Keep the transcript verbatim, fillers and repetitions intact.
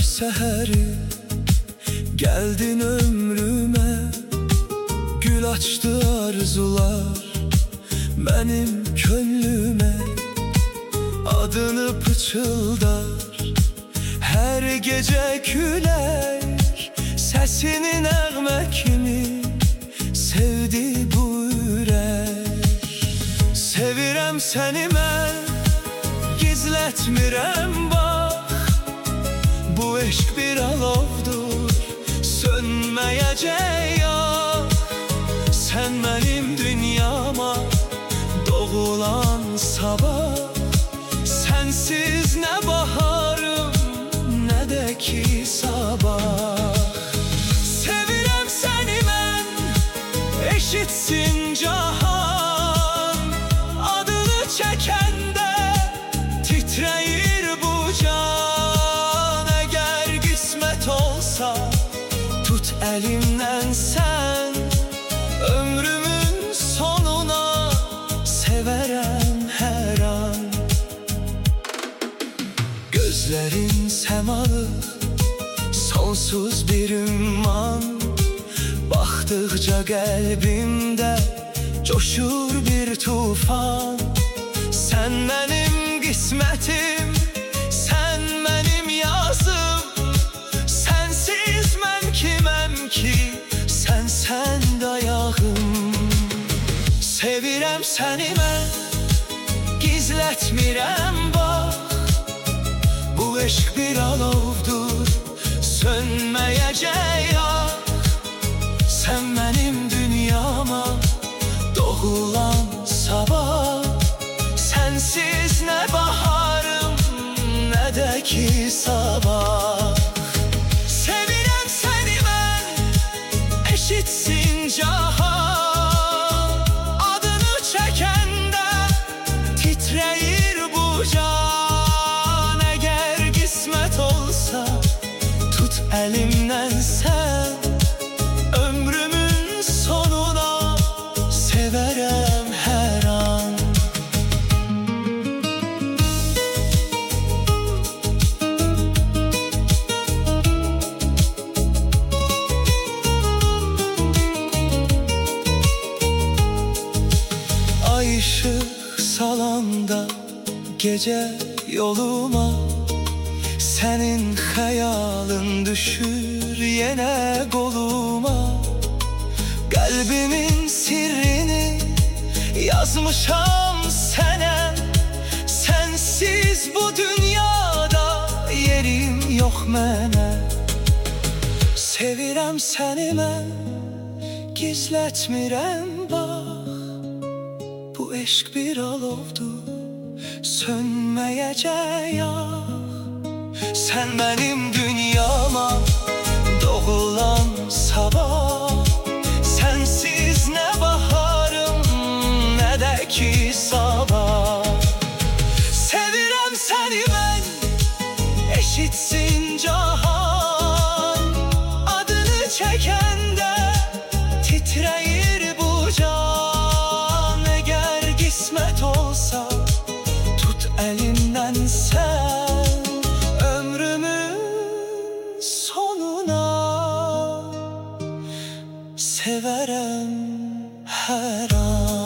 seheri geldin ömrüme, gül açtı arzular benim könlüme. Adını pıçıldar her gece külek, sesini nəğmə kimi sevdi bu ürək. Sevirəm səni mən, gizlətmirəm bax, bu eşq bir alovdur, sönməyəcək yax. Sən mənim dünyama doğulan sabah, sensiz ne baharım ne de ki sabah. Sevirəm səni mən, eşitsin cahan, adını çəkəndə titrəyir bu can. Əgər qismət olsa tut əlimdən sən, ömrümün sonuna severəm hər an. Gözlerin semalı, sonsuz bir ümman, baktıkça kalbimde coşur bir tufan. Sen benim kısmetim, sen benim yazım, sensiz ben kimem ki, sen sen dayağım. Sevirəm səni mən, gizlətmirəm bax, bu eşq bir alovdur, sönməyəcək yax. Sən mənim dünyama doğulan sabah, sensiz nə baharım, nə də ki sabah. Sevirəm səni mən, eşitsin cahan, adını çəkəndə titrəyir bu can. Əgər qismət olsa tut əlimdən sən, ömrümün sonuna severəm hər an. Ay ışık salanda gece yoluma, senin hayalın düşür yine koluma. Kalbimin sirrini yazmışam sana, sensiz bu dünyada yerim yok mənə. Sevirəm səni mən, gizlətmirəm bax, bu eşq bir alovdur, sönməyəcək yax. Sen benim dünyama doğulan sabah, sensiz ne baharım ne de ki sabah. Sevirəm səni mən, eşitsin cahan, adını çəkəndə titrəyir bu can. Əgər qismət olsa tut əlimdən sən, severəm hər an.